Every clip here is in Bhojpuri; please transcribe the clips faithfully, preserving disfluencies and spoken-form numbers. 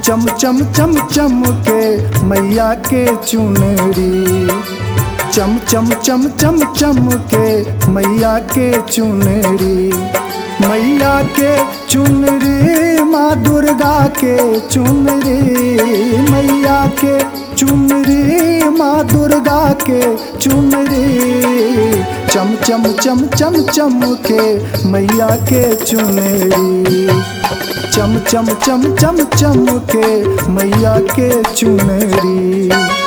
चम चम चम चम के मैया के चुनरी, चम चम चम चम चम के मैया के चुनरी, मैया के चुनरी माँ दुर्गा के चुनरी, मैया के चुनरी माँ दुर्गा के चुनरी, चम चम चम चम चम के मैया के चुनरी, चम चम चम चम चम के मैया के चुनरी।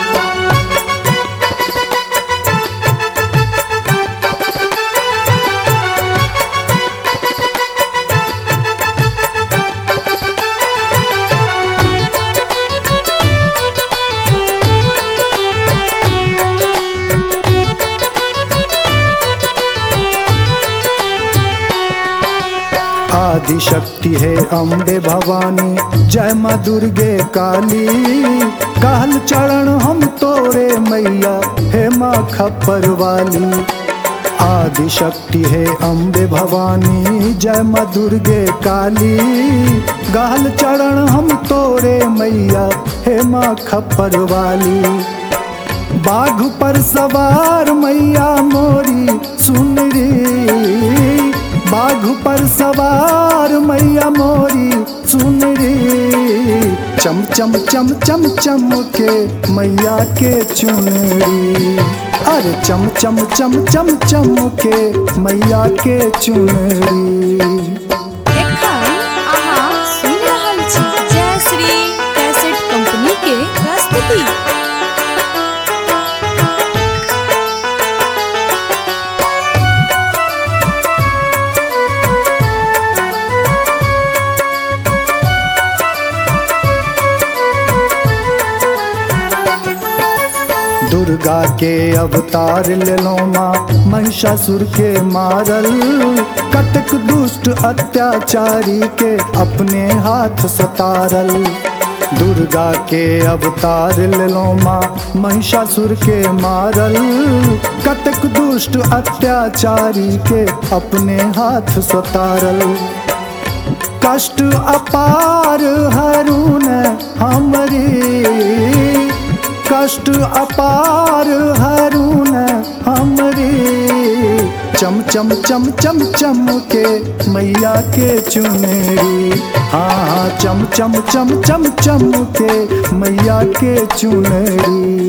आदि शक्ति है अम्बे भवानी, जय माँ दुर्गे काली, काल चरण हम तोरे मैया हे माँ खप्पर वाली। आदि शक्ति है अम्बे भवानी, जय माँ दुर्गे काली, गाल चरण हम तोरे मैया हे माँ खप्पर वाली। बाघ पर सवार मैया मोरी सुनरी, बाघ पर सवार मैया मोरी सुनरी, चम चम चम चम चम के मैया के चुनरी, अरे चम चम चम चम चम के मैया के चुनरी। एखन अहाँ सुनि रहल छी जय श्री कैसेट कंपनी के प्रस्तुति। दुर्गा के अवतार लेलो माँ महिषासुर के मारल, कटक दुष्ट अत्याचारी के अपने हाथ सतारल। दुर्गा के अवतार लेलो माँ महिषासुर के मारल, कटक दुष्ट अत्याचारी के अपने हाथ सतारल। कष्ट अपार हरुन हमरी, कष्ट अपार हरुन हमरी, चम चम चम चम चम के मैया के चुनरी, हाँ चम चम चम चम चम के मैया के चुनरी।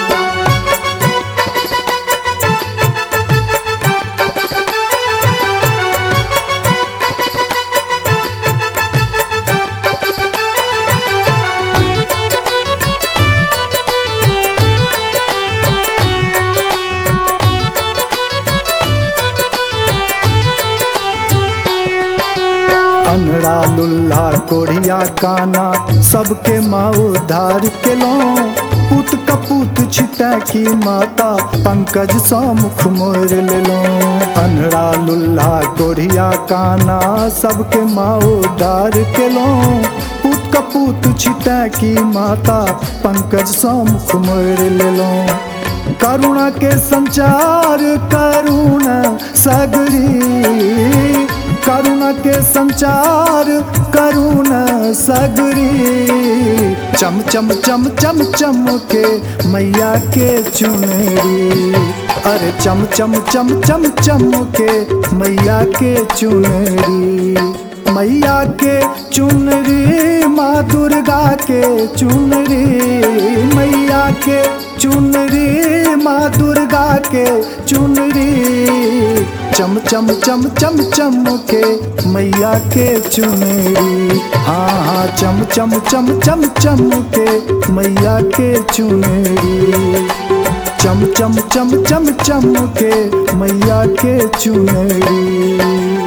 अनरा लुल्ला कोढ़िया काना सबके माँ उद्धार केलो, पुत कपूत छिटा की माता पंकज सा मुख मोर लेलो। अनरा लुल्ला कोढ़िया काना सबके माँ उद्धार केलो, पुत कपूत छिटा की माता पंकज सा मुख मोर लेलो। करुणा के संचार करुणा सगरी, करुणा के संचार करुणा सगरी, चम चम चम चम चम के मैया के चुनरी, अरे चम चम चम चम चम के मैया के चुनरी। मैया के चुनरी माँ दुर्गा के चुनरी, मैया के चुनरी माँ दुर्गा के चुनरी, चम चम चम चम चम के मैया के चुनरी, हाँ हाँ चम चम चम चम चम के मैया के चुनरी, चम चम चम चम चम के मैया के चुनरी।